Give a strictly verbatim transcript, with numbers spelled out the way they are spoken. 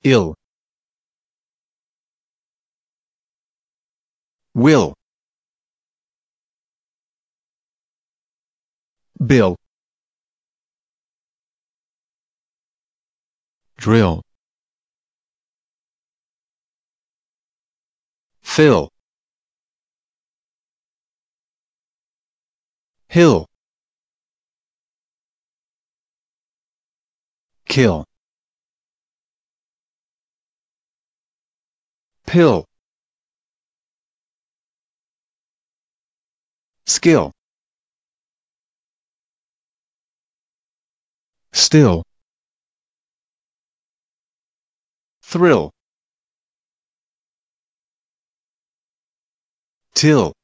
ill, will, bill, drill, fill, hill, kill, pill, skill, still, thrill, till,